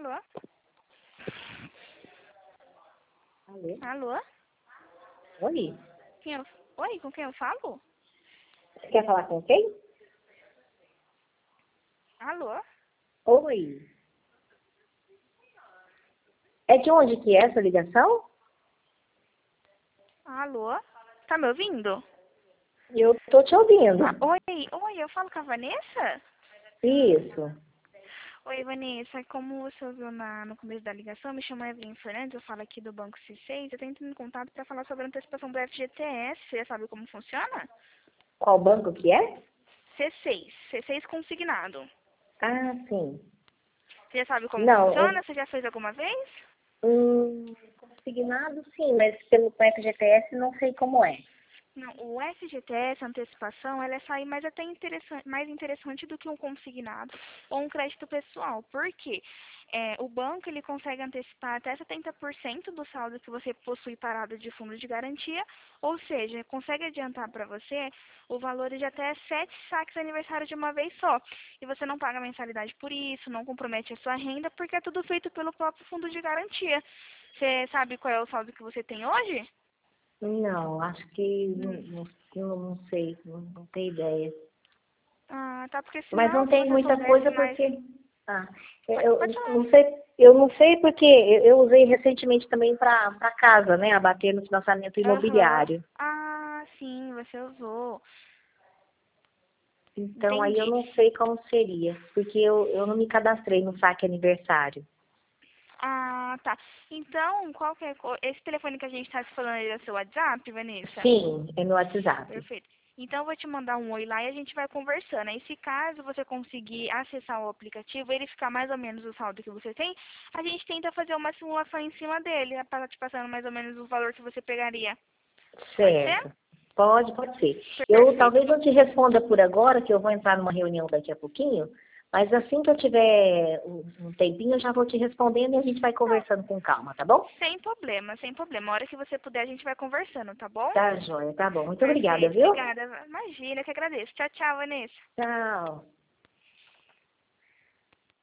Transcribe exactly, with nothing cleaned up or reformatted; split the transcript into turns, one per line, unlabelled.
Alô?
Alô?
Alô?
Oi?
Quem eu... Oi, com quem eu falo?
Você quer falar com quem?
Alô?
Oi? É de onde que é essa ligação?
Alô? Tá me ouvindo?
Eu tô te ouvindo.
Ah, oi, oi, eu falo com a Vanessa?
Isso.
Oi, Vanessa, como você ouviu na, no começo da ligação, me chamo Evelyn Fernandes, eu falo aqui do Banco C seis, eu tô entrando em contato para falar sobre a antecipação do F G T S, você já sabe como funciona?
Qual banco que é?
C seis, C seis consignado.
Ah, sim.
Você já sabe como
Não, eu,
funciona? Você já fez alguma vez?
hum, consignado sim, mas pelo com F G T S não sei como é.
Não, o F G T S, a antecipação, ela é sair mais até interessante, mais interessante do que um consignado ou um crédito pessoal. Por quê? É, o banco ele consegue antecipar até setenta por cento do saldo que você possui parado de fundo de garantia, ou seja, consegue adiantar para você o valor de até sete saques aniversário de uma vez só. E você não paga mensalidade por isso, não compromete a sua renda, porque é tudo feito pelo próprio fundo de garantia. Você sabe qual é o saldo que você tem hoje?
Não, acho que não,
Hum.
não, não não sei, não, não tenho ideia.
Ah, tá, porque
Mas
senão,
não
se
tem
você
muita
soubesse
coisa
mais...
porque. Ah,
Pode,
eu
pode
eu
falar.
não sei, eu não sei porque eu eu usei recentemente também para para casa, né? Abater no financiamento
Aham.
imobiliário.
Ah, sim, você usou.
Então aí eu
Entendi.
não sei como seria, porque eu, eu não me cadastrei no saque aniversário.
Ah, tá. Então, qualquer coisa... Esse telefone que a gente tá se falando aí é seu WhatsApp, Vanessa?
Sim, é no WhatsApp.
Perfeito. Então, eu vou te mandar um oi lá e a gente vai conversando. Aí, se caso você conseguir acessar o aplicativo, verificar mais ou menos o saldo que você tem, a gente tenta fazer uma simulação em cima dele, para te passando mais ou menos o valor que você pegaria. Pode ser?
Certo. Pode, pode ser. Eu
Perfeito.
talvez não te responda por agora, que eu vou entrar numa reunião daqui a pouquinho, mas assim que eu tiver um um tempinho, eu já vou te respondendo e a gente vai
Não,
conversando com calma, tá bom?
sem problema, sem problema. A hora que você puder, a gente vai conversando, tá bom?
Tá, joia, tá bom. Muito obrigada,
Perfeito,
viu?
obrigada. Imagina, eu que agradeço. Tchau, tchau, Vanessa.
Tchau.